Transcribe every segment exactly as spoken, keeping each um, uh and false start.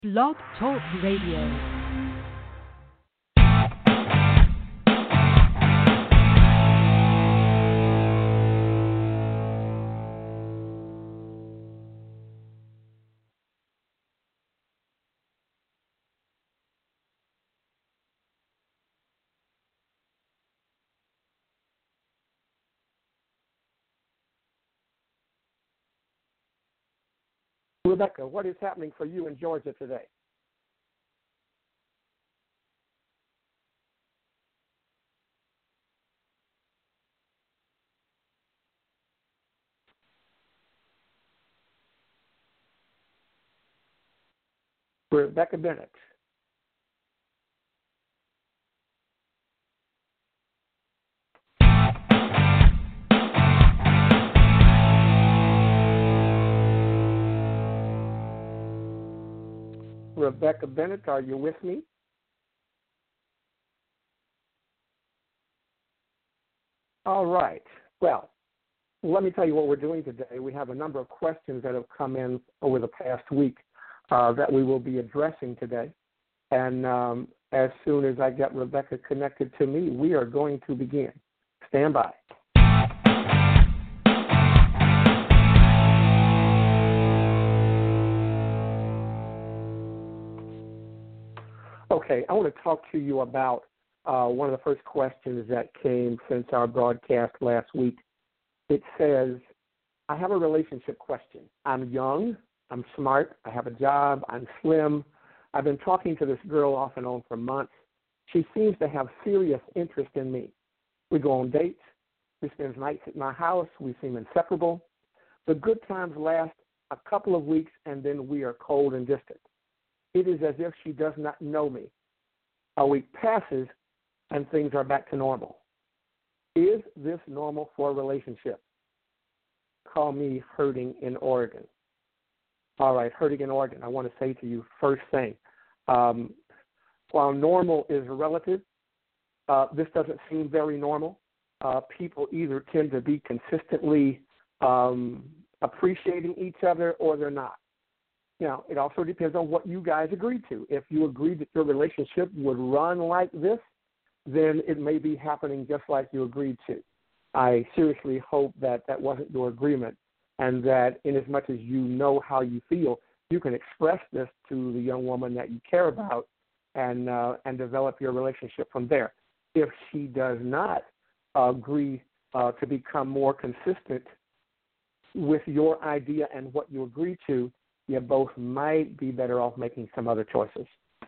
Blog Talk Radio. Rebecca, what is happening for you in Georgia today? Rebecca Bennett. Rebecca Bennett, are you with me? All right. Well, let me tell you what we're doing today. We have a number of questions that have come in over the past week uh, that we will be addressing today. And um, as soon as I get Rebecca connected to me, we are going to begin. Stand by. Okay, I want to talk to you about uh, one of the first questions that came since our broadcast last week. It says, I have a relationship question. I'm young, I'm smart, I have a job, I'm slim. I've been talking to this girl off and on for months. She seems to have serious interest in me. We go on dates, we spend nights at my house, we seem inseparable. The good times last a couple of weeks and then we are cold and distant. It is as if she does not know me. A week passes and things are back to normal. Is this normal for a relationship? Call me Hurting in Oregon. All right, Hurting in Oregon, I want to say to you first thing, um, while normal is relative, uh, this doesn't seem very normal. Uh, people either tend to be consistently um, appreciating each other or they're not. Now, it also depends on what you guys agreed to. If you agreed that your relationship would run like this, then it may be happening just like you agreed to. I seriously hope that that wasn't your agreement and that in as much as you know how you feel, you can express this to the young woman that you care about and uh, and develop your relationship from there. If she does not agree uh, to become more consistent with your idea and what you agreed to, you both might be better off making some other choices.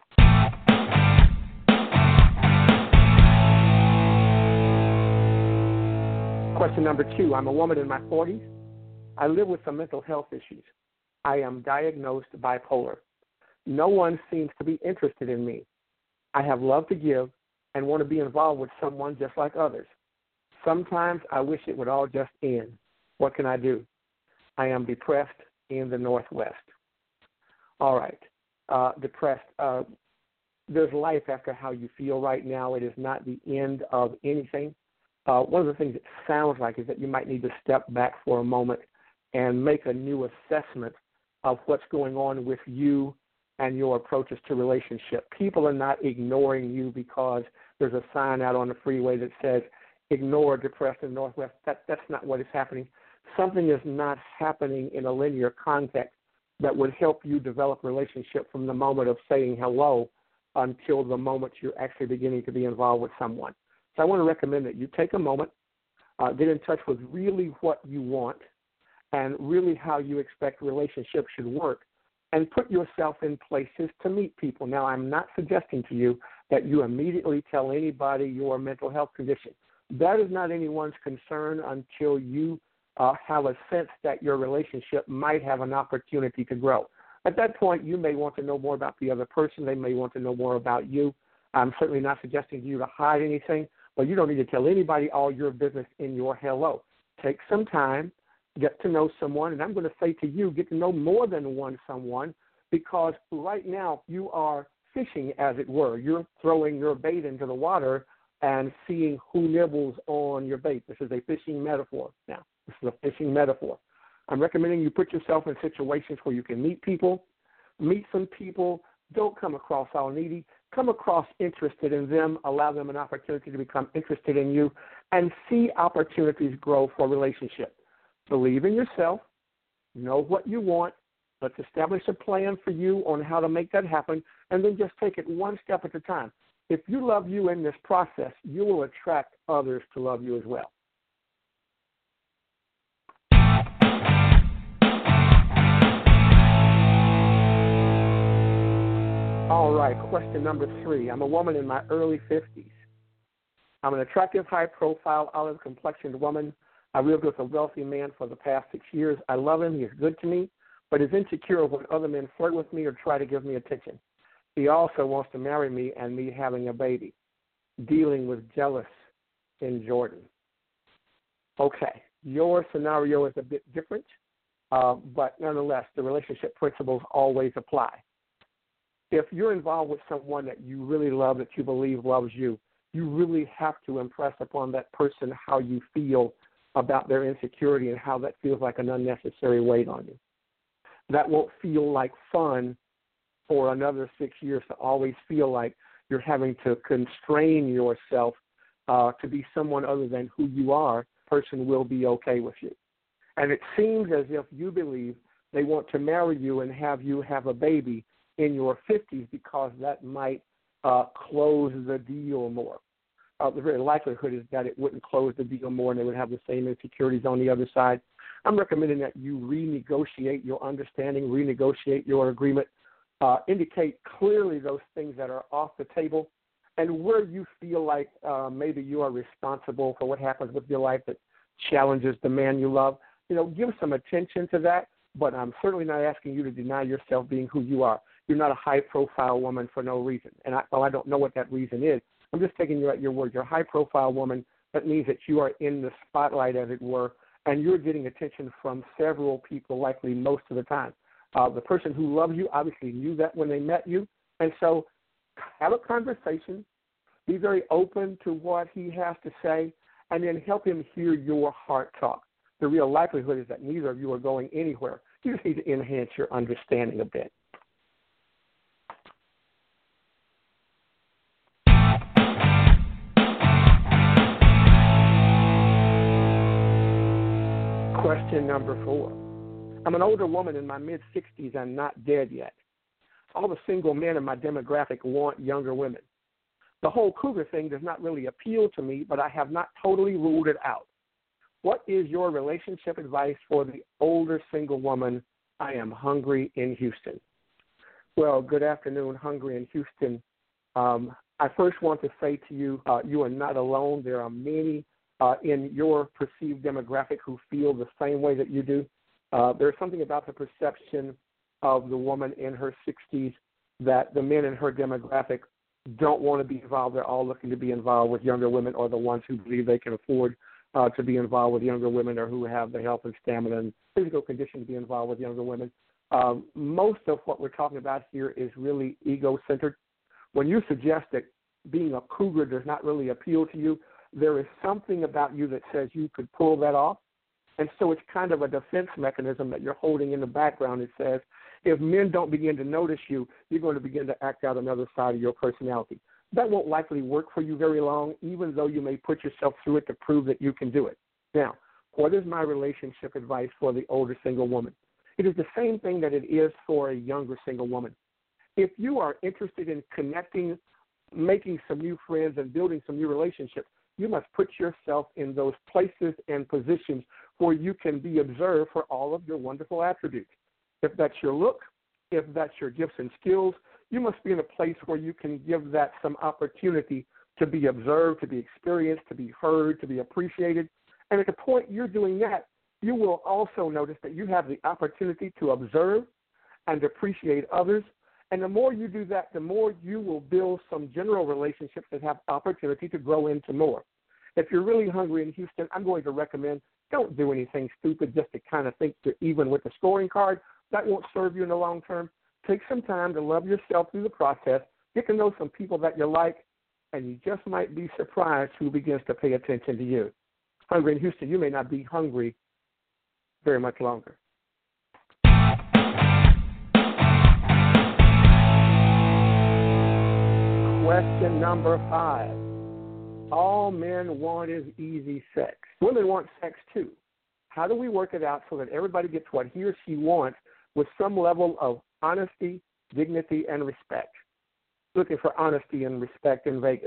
Question number two, I'm a woman in my forties. I live with some mental health issues. I am diagnosed bipolar. No one seems to be interested in me. I have love to give and want to be involved with someone just like others. Sometimes I wish it would all just end. What can I do? I am depressed in the Northwest. All right, uh, depressed. Uh, there's life after how you feel right now. It is not the end of anything. Uh, one of the things it sounds like is that you might need to step back for a moment and make a new assessment of what's going on with you and your approaches to relationship. People are not ignoring you because there's a sign out on the freeway that says, ignore depressed in the Northwest. That, that's not what is happening. Something is not happening in a linear context that would help you develop a relationship from the moment of saying hello until the moment you're actually beginning to be involved with someone. So I want to recommend that you take a moment, uh, get in touch with really what you want and really how you expect relationships should work, and put yourself in places to meet people. Now, I'm not suggesting to you that you immediately tell anybody your mental health condition. That is not anyone's concern until you uh, have a sense that your relationship might have an opportunity to grow. At that point, you may want to know more about the other person. They may want to know more about you. I'm certainly not suggesting to you to hide anything, but you don't need to tell anybody all your business in your hello. Take some time, get to know someone, and I'm going to say to you, get to know more than one someone, because right now you are fishing, as it were. You're throwing your bait into the water and seeing who nibbles on your bait. This is a fishing metaphor now. This is a fishing metaphor. I'm recommending you put yourself in situations where you can meet people, meet some people. Don't come across all needy. Come across interested in them. Allow them an opportunity to become interested in you and see opportunities grow for a relationship. Believe in yourself. Know what you want. Let's establish a plan for you on how to make that happen, and then just take it one step at a time. If you love you in this process, you will attract others to love you as well. All right, question number three. I'm a woman in my early fifties. I'm an attractive, high-profile, olive-complexioned woman. I lived with a wealthy man for the past six years. I love him. He's good to me, but is insecure when other men flirt with me or try to give me attention. He also wants to marry me and me having a baby. Dealing with jealous in Jordan. Okay, your scenario is a bit different, uh, but nonetheless, the relationship principles always apply. If you're involved with someone that you really love, that you believe loves you, you really have to impress upon that person how you feel about their insecurity and how that feels like an unnecessary weight on you. That won't feel like fun for another six years to always feel like you're having to constrain yourself uh, to be someone other than who you are. The person will be okay with you. And it seems as if you believe they want to marry you and have you have a baby in your fifties because that might uh, close the deal more. Uh, the very likelihood is that it wouldn't close the deal more and they would have the same insecurities on the other side. I'm recommending that you renegotiate your understanding, renegotiate your agreement, uh, indicate clearly those things that are off the table and where you feel like uh, maybe you are responsible for what happens with your life that challenges the man you love. You know, give some attention to that, but I'm certainly not asking you to deny yourself being who you are. You're not a high-profile woman for no reason. And I, well, I don't know what that reason is. I'm just taking you at your word. You're a high-profile woman. That means that you are in the spotlight, as it were, and you're getting attention from several people, likely most of the time. Uh, the person who loves you obviously knew that when they met you. And so have a conversation. Be very open to what he has to say, and then help him hear your heart talk. The real likelihood is that neither of you are going anywhere. You just need to enhance your understanding a bit. Question number four. I'm an older woman in my mid-sixties and not dead yet. All the single men in my demographic want younger women. The whole cougar thing does not really appeal to me, but I have not totally ruled it out. What is your relationship advice for the older single woman? I am hungry in Houston. Well, good afternoon, hungry in Houston. Um, I first want to say to you, uh, you are not alone. There are many uh, in your perceived demographic who feel the same way that you do. Uh, there's something about the perception of the woman in her sixties that the men in her demographic don't want to be involved. They're all looking to be involved with younger women, or the ones who believe they can afford uh, to be involved with younger women, or who have the health and stamina and physical condition to be involved with younger women. Um, most of what we're talking about here is really ego-centered. When you suggest that being a cougar does not really appeal to you, there is something about you that says you could pull that off. And so it's kind of a defense mechanism that you're holding in the background. It says, if men don't begin to notice you, you're going to begin to act out another side of your personality. That won't likely work for you very long, even though you may put yourself through it to prove that you can do it. Now, what is my relationship advice for the older single woman? It is the same thing that it is for a younger single woman. If you are interested in connecting, making some new friends, and building some new relationships, you must put yourself in those places and positions where you can be observed for all of your wonderful attributes. If that's your look, if that's your gifts and skills, you must be in a place where you can give that some opportunity to be observed, to be experienced, to be heard, to be appreciated. And at the point you're doing that, you will also notice that you have the opportunity to observe and appreciate others. And the more you do that, the more you will build some general relationships that have opportunity to grow into more. If you're really hungry in Houston, I'm going to recommend don't do anything stupid just to kind of think you're even with the scoring card. That won't serve you in the long term. Take some time to love yourself through the process, get to know some people that you like, and you just might be surprised who begins to pay attention to you. Hungry in Houston, you may not be hungry very much longer. Question number five. All men want is easy sex. Women want sex too. How do we work it out so that everybody gets what he or she wants with some level of honesty, dignity, and respect? Looking for honesty and respect in Vegas.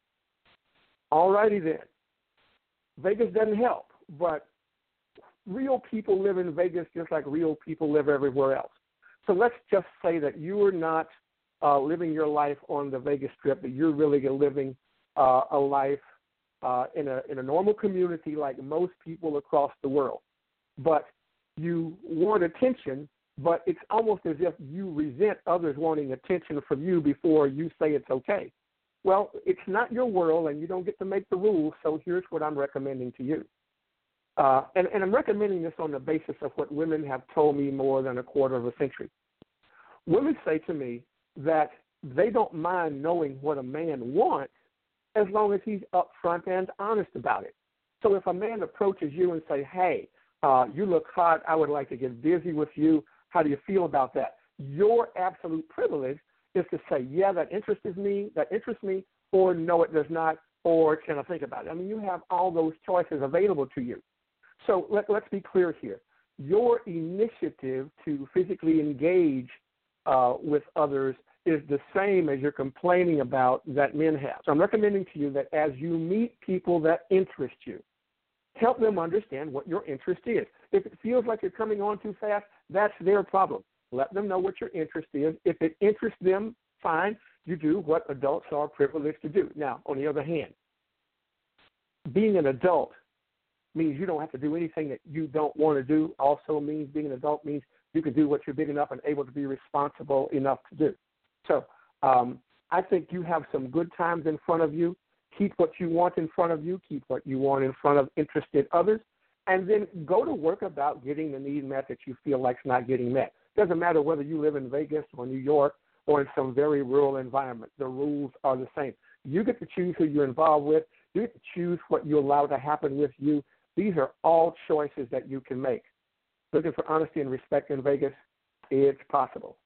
All righty then. Vegas doesn't help, but real people live in Vegas just like real people live everywhere else. So let's just say that you are not uh, living your life on the Vegas Strip, but you're really living uh, a life uh, in a in a normal community like most people across the world. But you want attention, but it's almost as if you resent others wanting attention from you before you say it's okay. Well, it's not your world, and you don't get to make the rules, so here's what I'm recommending to you. Uh, and, and I'm recommending this on the basis of what women have told me more than a quarter of a century. Women say to me that they don't mind knowing what a man wants as long as he's upfront and honest about it. So if a man approaches you and say, hey, uh, you look hot, I would like to get busy with you, how do you feel about that? Your absolute privilege is to say, yeah, that interests me, that interests me, or no, it does not, or can I think about it? I mean, you have all those choices available to you. So let, let's be clear here. Your initiative to physically engage uh, with others is the same as you're complaining about that men have. So I'm recommending to you that as you meet people that interest you, help them understand what your interest is. If it feels like you're coming on too fast, that's their problem. Let them know what your interest is. If it interests them, fine. You do what adults are privileged to do. Now, on the other hand, being an adult means you don't have to do anything that you don't want to do. Also means being an adult means you can do what you're big enough and able to be responsible enough to do. So um, I think you have some good times in front of you. Keep what you want in front of you. Keep what you want in front of interested others. And then go to work about getting the need met that you feel like is not getting met. Doesn't matter whether you live in Vegas or New York or in some very rural environment. The rules are the same. You get to choose who you're involved with. You get to choose what you allow to happen with you. These are all choices that you can make. Looking for honesty and respect in Vegas, it's possible.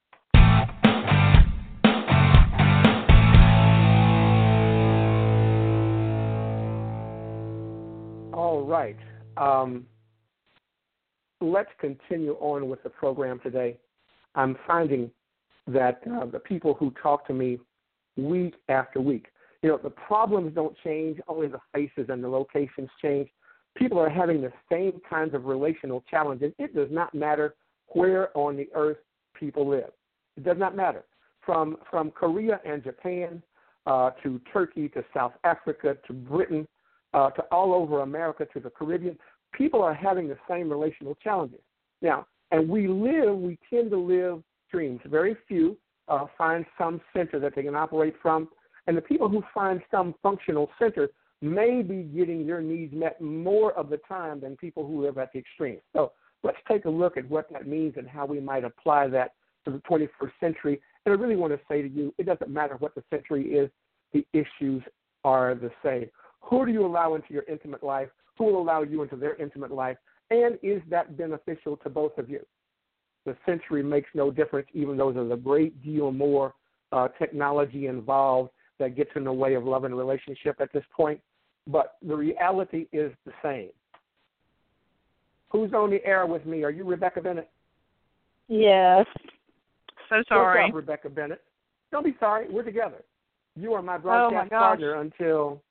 All right. Um, let's continue on with the program today. I'm finding that uh, the people who talk to me week after week, you know, the problems don't change, only the faces and the locations change. People are having the same kinds of relational challenges. It does not matter where on the earth people live. It does not matter. From from Korea and Japan uh, to Turkey to South Africa to Britain uh, to all over America to the Caribbean, people are having the same relational challenges. Now, and we live, we tend to live streams. Very few uh, find some center that they can operate from. And the people who find some functional center may be getting their needs met more of the time than people who live at the extreme. So let's take a look at what that means and how we might apply that to the twenty-first century. And I really want to say to you, it doesn't matter what the century is, the issues are the same. Who do you allow into your intimate life? Who will allow you into their intimate life? And is that beneficial to both of you? The century makes no difference, even though there's a great deal more uh, technology involved that gets in the way of love and relationship at this point. But the reality is the same. Who's on the air with me? Are you Rebecca Bennett? Yes. So sorry. What's up, Rebecca Bennett? Don't be sorry. We're together. You are my broadcast oh my partner until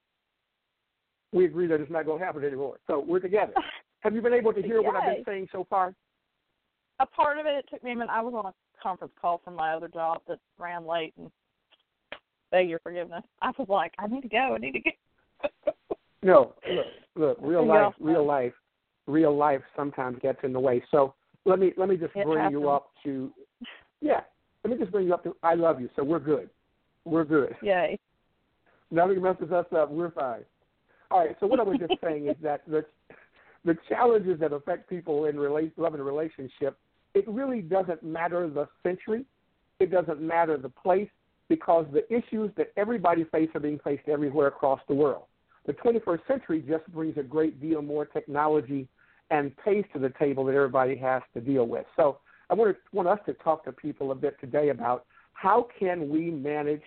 we agree that it's not going to happen anymore. So we're together. Have you been able to hear Yay. what I've been saying so far? A part of it, it took me a minute. I was on a conference call from my other job that ran late, and beg your forgiveness. I was like, I need to go. I need to go. No, look, look, real life, real life, real life sometimes gets in the way. So let me let me just it bring happens. you up to, yeah, let me just bring you up to, I love you, so we're good. We're good. Yay. Nothing messes us up. We're fine. All right, so what I was just saying is that the, the challenges that affect people in rela- love and relationship, it really doesn't matter the century. It doesn't matter the place, because the issues that everybody faces are being faced everywhere across the world. The twenty-first century just brings a great deal more technology and pace to the table that everybody has to deal with. So I want, to, want us to talk to people a bit today about how can we manage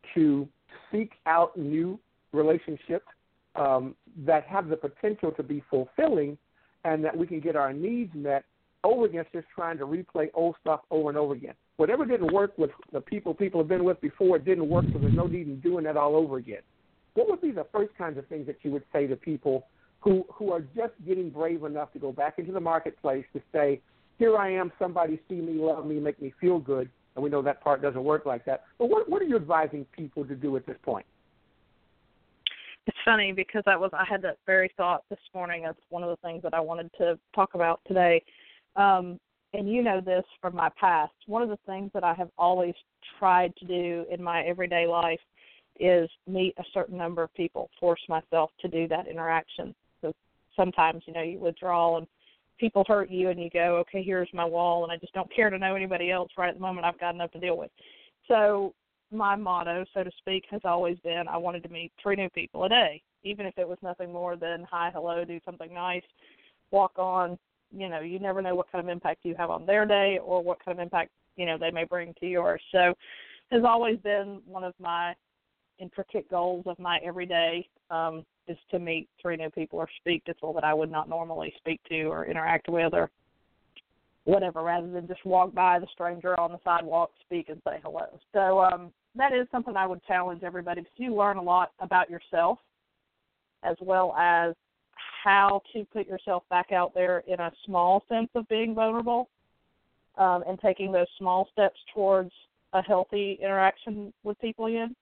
to seek out new relationships um, that have the potential to be fulfilling, and that we can get our needs met over against just trying to replay old stuff over and over again. Whatever didn't work with the people people have been with before, it didn't work, so there's no need in doing that all over again. What would be the first kinds of things that you would say to people who, who are just getting brave enough to go back into the marketplace to say, here I am, somebody see me, love me, make me feel good, and we know that part doesn't work like that. But what, what are you advising people to do at this point? It's funny because I was I had that very thought this morning. That's one of the things that I wanted to talk about today. Um, and you know this from my past. One of the things that I have always tried to do in my everyday life is meet a certain number of people, force myself to do that interaction. So sometimes, you know, you withdraw and people hurt you and you go, okay, here's my wall, and I just don't care to know anybody else right at the moment. I've got enough to deal with. So my motto, so to speak, has always been I wanted to meet three new people a day, even if it was nothing more than hi, hello, do something nice, walk on. You know, you never know what kind of impact you have on their day or what kind of impact, you know, they may bring to yours. So it has always been one of my intricate goals of my everyday um, is to meet three new people or speak to people that I would not normally speak to or interact with or whatever, rather than just walk by the stranger on the sidewalk, speak, and say hello. So um, that is something I would challenge everybody, because you learn a lot about yourself as well as how to put yourself back out there in a small sense of being vulnerable um, and taking those small steps towards a healthy interaction with people again.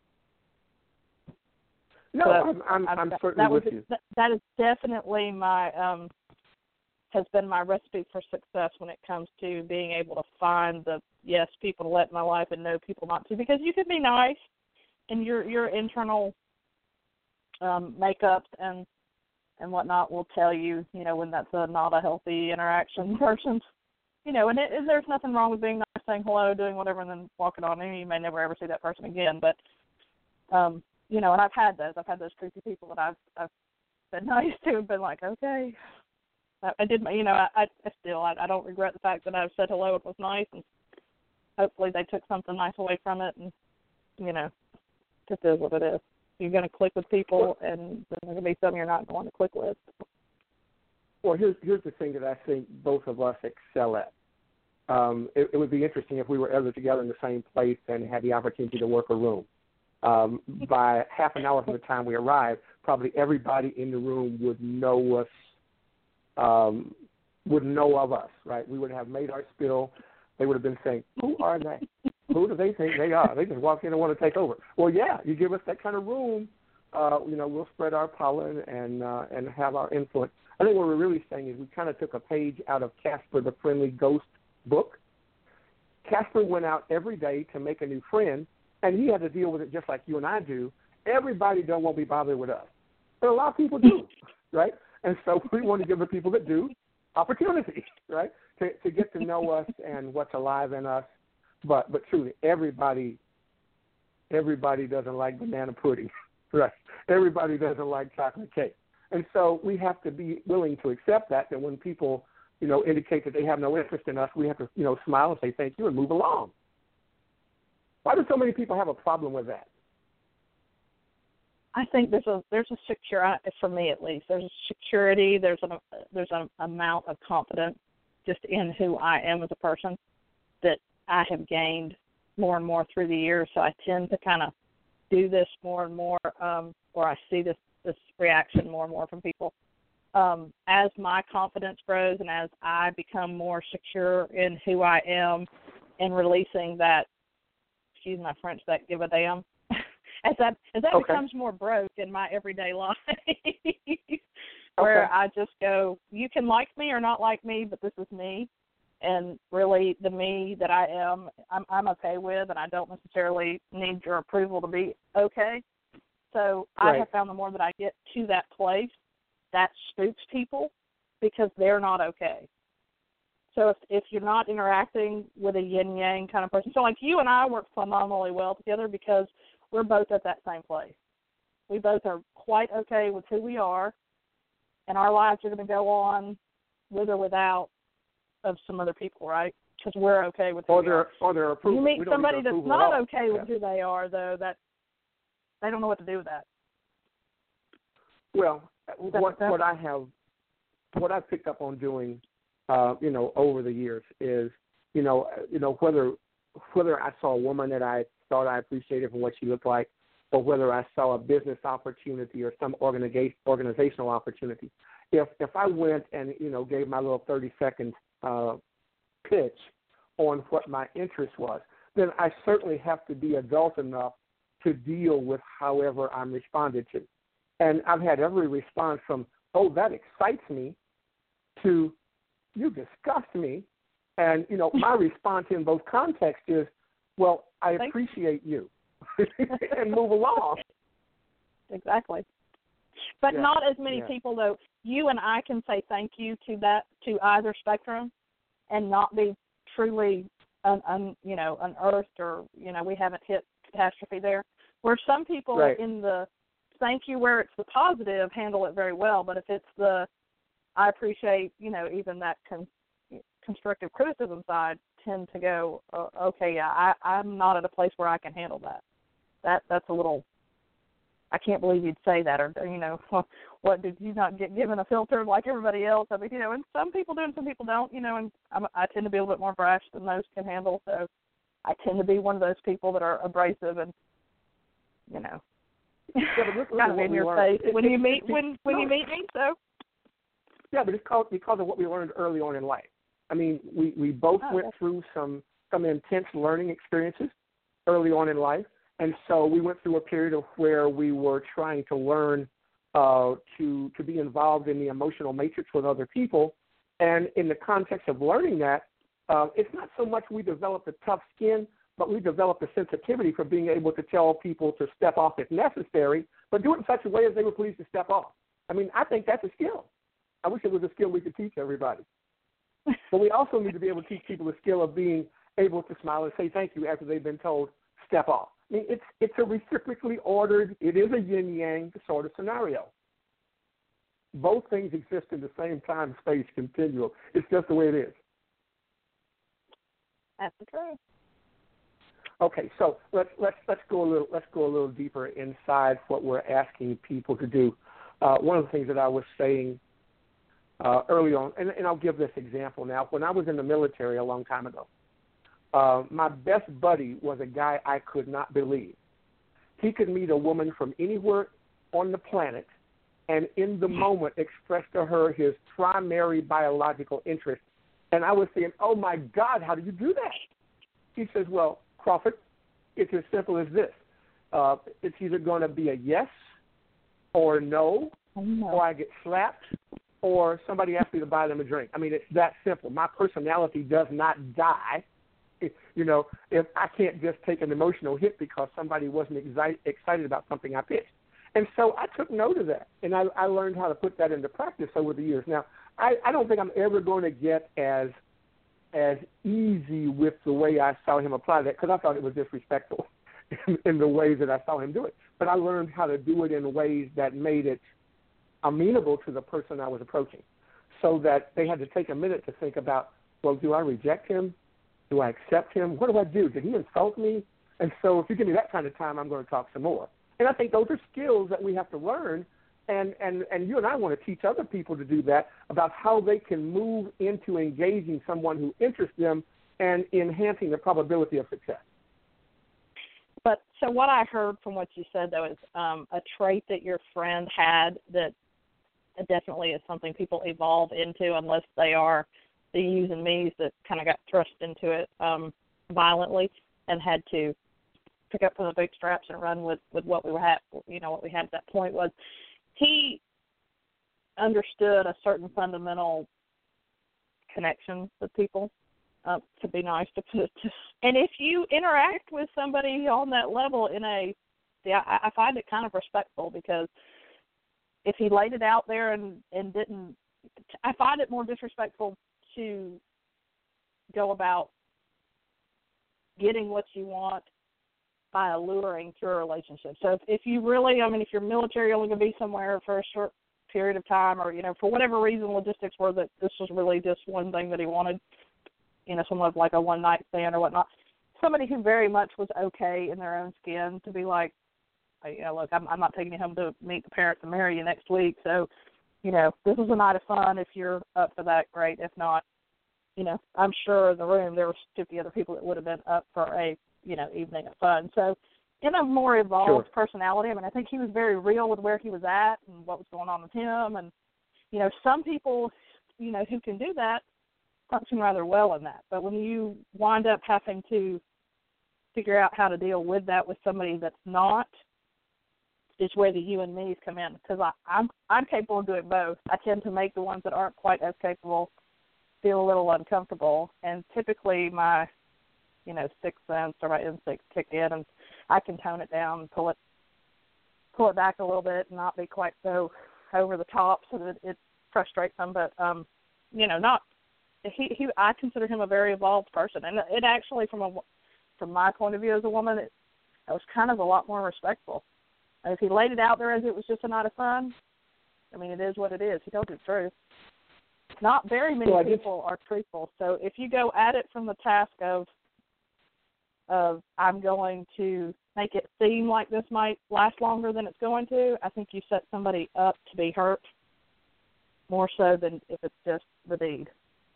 No, so I'm, I'm, I'm that, certainly that was, with you. That, that is definitely my um, has been my recipe for success when it comes to being able to find the yes people to let in my life and no people not to, because you can be nice and your your internal um, makeups and and whatnot will tell you, you know, when that's a not a healthy interaction person. You know, and, it, and there's nothing wrong with being nice, saying hello, doing whatever, and then walking on. And you may never ever see that person again. But, um, you know, and I've had those. I've had those creepy people that I've, I've been nice to and been like, okay. I, I did my, you know, I, I still, I, I don't regret the fact that I've said hello. It was nice. And hopefully they took something nice away from it. And, you know, this is what it is. You're going to click with people, and there's going to be some you're not going to click with. Well, here's here's the thing that I think both of us excel at. Um, it, it would be interesting if we were ever together in the same place and had the opportunity to work a room. Um, by half an hour from the time we arrived, probably everybody in the room would know us, um, would know of us, right? We would have made our spill. They would have been saying, who are they? Who do they think they are? They just walk in and want to take over. Well, yeah, you give us that kind of room, uh, you know, we'll spread our pollen and uh, and have our influence. I think what we're really saying is we kind of took a page out of Casper the Friendly Ghost book. Casper went out every day to make a new friend, and he had to deal with it just like you and I do. Everybody don't want to be bothered with us, but a lot of people do, right? And so we want to give the people that do opportunity, right, to, to get to know us and what's alive in us. But but truly, everybody everybody doesn't like banana pudding, right? Everybody doesn't like chocolate cake. And so we have to be willing to accept that, that when people, you know, indicate that they have no interest in us, we have to, you know, smile and say thank you and move along. Why do so many people have a problem with that? I think there's a there's a secure, for me at least, there's a security, there's an there's an amount of confidence just in who I am as a person that I have gained more and more through the years. So I tend to kind of do this more and more, um, or I see this, this reaction more and more from people. Um, as my confidence grows and as I become more secure in who I am and releasing that, excuse my French, that give a damn, as that as that okay. becomes more broke in my everyday life, where okay. I just go, you can like me or not like me, but this is me. And really, the me that I am, I'm, I'm okay with, and I don't necessarily need your approval to be okay. So right. I have found the more that I get to that place, that spooks people because they're not okay. So if if you're not interacting with a yin-yang kind of person, so like you and I work phenomenally well together because we're both at that same place. We both are quite okay with who we are, and our lives are going to go on with or without of some other people, right? because we're okay with who or we they're are. or they're approval. You meet we don't somebody need their that's approval not at all. okay with yeah. who they are, though, that they don't know what to do with that. Well, that what what I have, what I've picked up on doing, uh, you know, over the years is, you know, you know whether whether I saw a woman that I thought I appreciated for what she looked like, or whether I saw a business opportunity or some organiza- organizational opportunity. If if I went and, you know, gave my little thirty second uh, pitch on what my interest was, then I certainly have to be adult enough to deal with however I'm responded to. And I've had every response from, oh, that excites me, to, you disgust me. And, you know, my response in both contexts is, well, I appreciate you, and move along. Exactly. But yeah. not as many yeah. people, though. You and I can say thank you to that, to either spectrum, and not be truly, un, un, you know, unearthed, or, you know, we haven't hit catastrophe there. Where some people right. in the thank you, where it's the positive, handle it very well. But if it's the I appreciate, you know, even that con- constructive criticism side, tend to go, uh, okay, yeah, I, I'm not at a place where I can handle that. That that's a little. I can't believe you'd say that, or, you know, what, did you not get given a filter like everybody else? I mean, you know, and some people do and some people don't, you know, and I'm, I tend to be a little bit more brash than most can handle, so I tend to be one of those people that are abrasive and, you know, yeah, but look, look kind of in your learned. face it, when it, you meet it, when when no. you meet me. So yeah, but it's called, because of what we learned early on in life. I mean, we, we both oh, went through some some intense learning experiences early on in life, and so we went through a period of where we were trying to learn uh, to to be involved in the emotional matrix with other people, and in the context of learning that, uh, it's not so much we developed a tough skin, but we developed a sensitivity for being able to tell people to step off if necessary, but do it in such a way as they were pleased to step off. I mean, I think that's a skill. I wish it was a skill we could teach everybody. But we also need to be able to teach people the skill of being able to smile and say thank you after they've been told step off. I mean, it's it's a reciprocally ordered, it is a yin-yang sort of scenario. Both things exist in the same time-space continuum. It's just the way it is. That's the truth. Okay, so let's let's let's go a little let's go a little deeper inside what we're asking people to do. Uh, one of the things that I was saying uh, early on, and, and I'll give this example now. When I was in the military a long time ago, uh, my best buddy was a guy I could not believe. He could meet a woman from anywhere on the planet, and in the moment express to her his primary biological interest. And I was saying, "Oh my God, how do you do that?" He says, "Well, Crawford, it's as simple as this. Uh, it's either going to be a yes or no, oh, no, or I get slapped, or somebody asks me to buy them a drink. I mean, it's that simple. My personality does not die. It, you know, if I can't just take an emotional hit because somebody wasn't exi- excited about something I pitched." And so I took note of that, and I, I learned how to put that into practice over the years. Now, I, I don't think I'm ever going to get as as easy with the way I saw him apply that, because I thought it was disrespectful in, in the ways that I saw him do it. But I learned how to do it in ways that made it amenable to the person I was approaching, so that they had to take a minute to think about, well, do I reject him? Do I accept him? What do I do? Did he insult me? And so if you give me that kind of time, I'm going to talk some more. And I think those are skills that we have to learn, and, and, and you and I want to teach other people to do that, about how they can move into engaging someone who interests them and enhancing the probability of success. But so what I heard from what you said, though, is um, a trait that your friend had that definitely is something people evolve into, unless they are the yous and me's that kind of got thrust into it um, violently and had to pick up from the bootstraps and run with, with what we were at, you know, what we had at that point. Was he understood a certain fundamental connection with people, uh, to be nice, to put it to. And if you interact with somebody on that level in a, yeah, I, I find it kind of respectful, because if he laid it out there and, and didn't, I find it more disrespectful to go about getting what you want by alluring through a relationship. So if, if you really, I mean, if you're military, you're only going to be somewhere for a short period of time, or, you know, for whatever reason, logistics were that this was really just one thing that he wanted, you know, someone with like a one night stand or whatnot. Somebody who very much was okay in their own skin to be like, you know, look, I'm, I'm not taking you home to meet the parents and marry you next week. So, you know, this is a night of fun. If you're up for that, great. If not, you know, I'm sure in the room there were fifty other people that would have been up for a, you know, evening of fun. So, in a more evolved sure. personality, I mean, I think he was very real with where he was at and what was going on with him. And, you know, some people, you know, who can do that function rather well in that. But when you wind up having to figure out how to deal with that with somebody that's not, is where the you and me's come in. Because I, I'm, I'm capable of doing both. I tend to make the ones that aren't quite as capable feel a little uncomfortable. And typically my, you know, sixth sense or my instincts kick in, and I can tone it down and pull it, pull it back a little bit and not be quite so over the top so that it frustrates them. But, um, you know, not, he, he, I consider him a very evolved person. And it actually, from a, from my point of view as a woman, it, it was kind of a lot more respectful. And if he laid it out there as it was just a night of fun, I mean, it is what it is. He told you the truth. Not very many well, people are truthful. So if you go at it from the task of, of I'm going to make it seem like this might last longer than it's going to, I think you set somebody up to be hurt more so than if it's just the deed.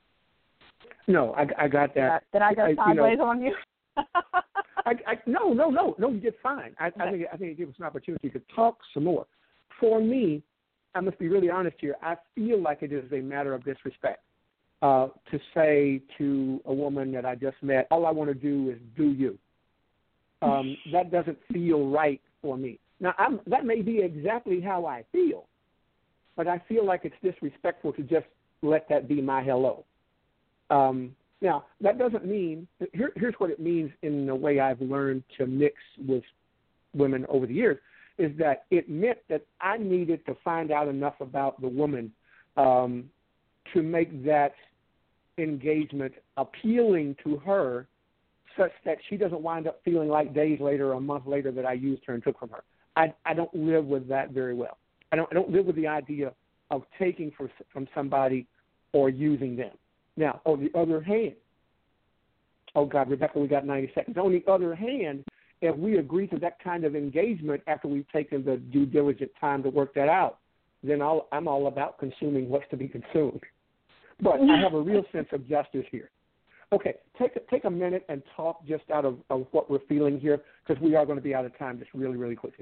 No, I, I got that. Did I, did I go sideways you know, on you? I, I, no, no, no, no. You did fine. I, okay. I think I think it gave us an opportunity to talk some more. For me, I must be really honest here. I feel like it is a matter of disrespect uh, to say to a woman that I just met, "All I want to do is do you." Um, that doesn't feel right for me. Now, I'm, that may be exactly how I feel, but I feel like it's disrespectful to just let that be my hello. Um, Now, that doesn't mean here, – here's what it means in the way I've learned to mix with women over the years, is that it meant that I needed to find out enough about the woman um, to make that engagement appealing to her such that she doesn't wind up feeling like days later or a month later that I used her and took from her. I, I don't live with that very well. I don't, I don't live with the idea of taking for, from somebody or using them. Now, on the other hand, oh, God, Rebecca, we got ninety seconds. On the other hand, if we agree to that kind of engagement after we've taken the due diligent time to work that out, then I'll, I'm all about consuming what's to be consumed. But I have a real sense of justice here. Okay, take, take a minute and talk just out of, of what we're feeling here, because we are going to be out of time just really, really quickly.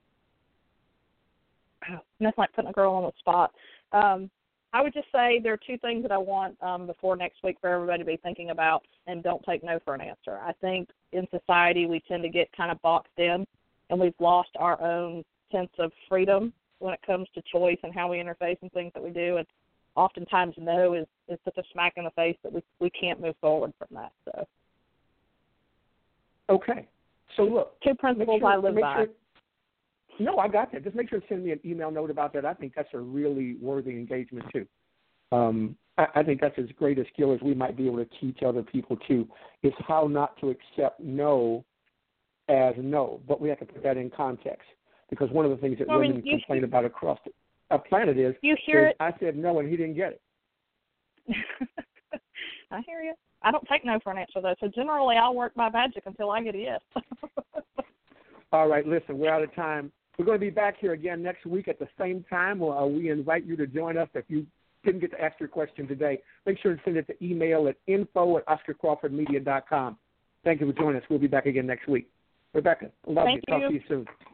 Oh, that's like putting a girl on the spot. Um, I would just say there are two things that I want um, before next week for everybody to be thinking about, and don't take no for an answer. I think in society we tend to get kind of boxed in, and we've lost our own sense of freedom when it comes to choice and how we interface and things that we do. And oftentimes no is, is such a smack in the face that we, we can't move forward from that. So, okay. So look. Two principles sure, I live by. Sure, no, I got that. Just make sure to send me an email note about that. I think that's a really worthy engagement, too. Um, I, I think that's as great a skill as we might be able to teach other people, too, is how not to accept no as no. But we have to put that in context, because one of the things that well, women you, complain about across the planet is, you hear is it. I said no and he didn't get it. I hear you. I don't take no for an answer, though. So generally I'll work my magic until I get a yes. All right, listen, we're out of time. We're going to be back here again next week at the same time. Uh, we invite you to join us. If you didn't get to ask your question today, make sure to send it to email at info at oscar crawford media dot com. Thank you for joining us. We'll be back again next week. Rebecca, love Thank you. you. Talk to you soon.